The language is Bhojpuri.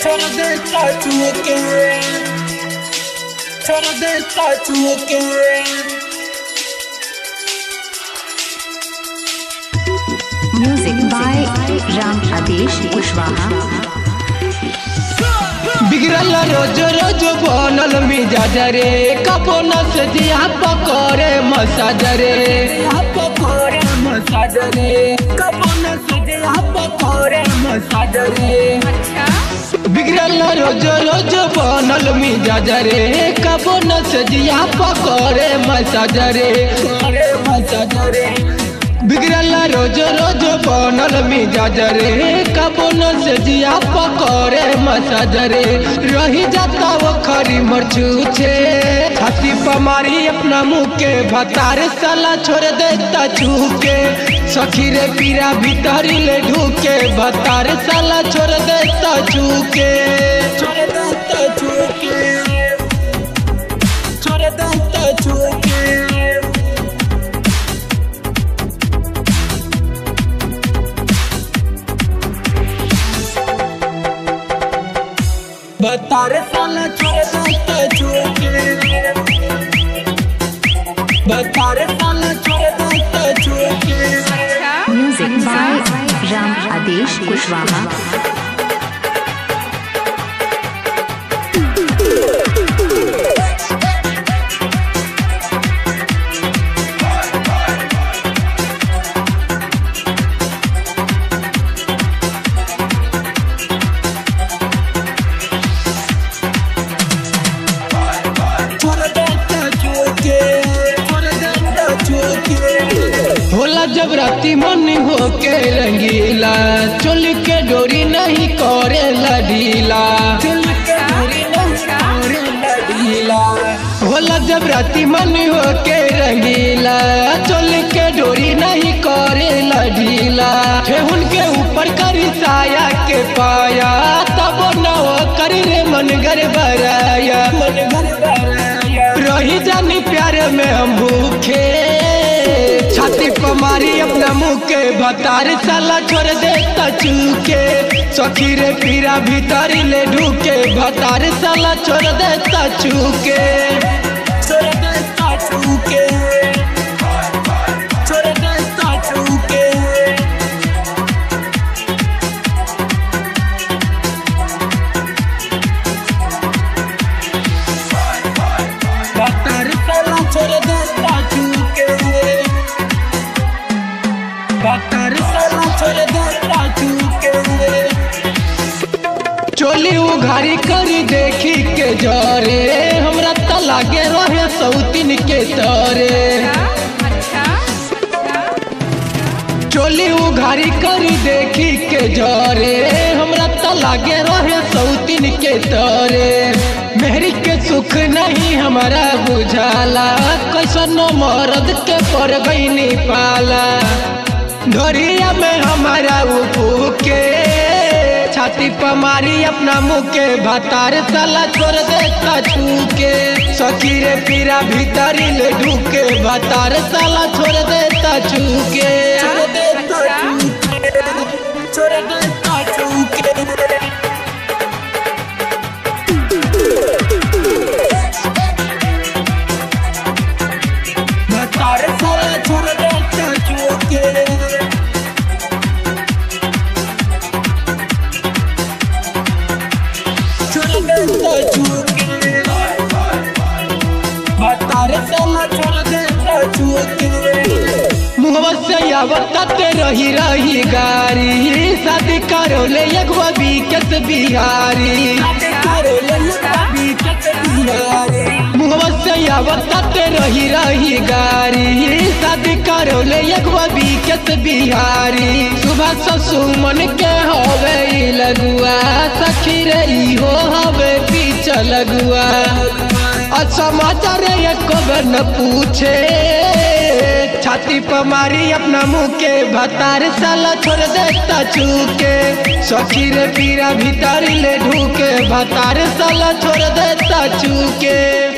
Music by Ram Adesh Kushwaha. बिगड़ल रोज रोज बनल मिजाज रे कपोन से दिया पकड़े मसाज रे बिगड़ल रोज रोज बनल मिजाज रे कपोन से दिया पकड़े मसाज रे बिगड़ल रोज रोज बनल मिजाज रे कपोन से जिया पकड़े मसाज रे रही जाता वो खरी मरचू छे छाती पमारी अपना मुँह के भतार साला छोड़ देता छूके सखी रे पीरा भीतरी ले ढूके भतार साला छोड़ देता छूके बतारे साला छोड़ देता छूके बतारे साला छोड़ देता छूके। Music by Ram Adesh Kushwaha. होला जब राती मन हो के रंगीला चोल के डोरी नहीं करे ढीला होला जब राती मन हो के रंगीला चोल के डोरी नहीं करे ढीला ठेहुन के ऊपर करी साया के पाया तब न करी रे मन घर भराया रही जानी प्यार में हम भूखे छाती पमारी अपना मुँह के भतार साला छोड़ देता चूके सखी रे पीरा भीतरी ले ढूके भतार साला छोड़ देता चूके चोली उघारी करी देखी के जरे हमरा त लागे रहे सौतीन के तरे चोली उघारी करी देखी के जरे हमरा त लागे रहे सौतीन के तरे मेहरी के सुख नहीं हमारा बुझाला कैसन मर्द के पर गईनी पाला ढोरिया में हमारा उपू के छाती पमारी अपना मुँह के भतार साला छोड़ देता छूके सखी रे पीरा भीतरी ले ढूके भतार साला छोड़ देता छूके मुहवा से आवते रही रही गारी शादी करो ले एगो बीकत बिहारी मुहवा से आवते रही रही गारी शादी करो ले एगो बीकत बिहारी सुबह ससुमन के होवे लगुआ सखी रे हो हवे पीछे लगुआ समाचार एको बेर न पूछे छाती पमारी अपना मुँह के भतार साला छोड़ देता चूके सखी रे पीरा भीतरी ले ढूके भतार साला छोड़ देता चूके।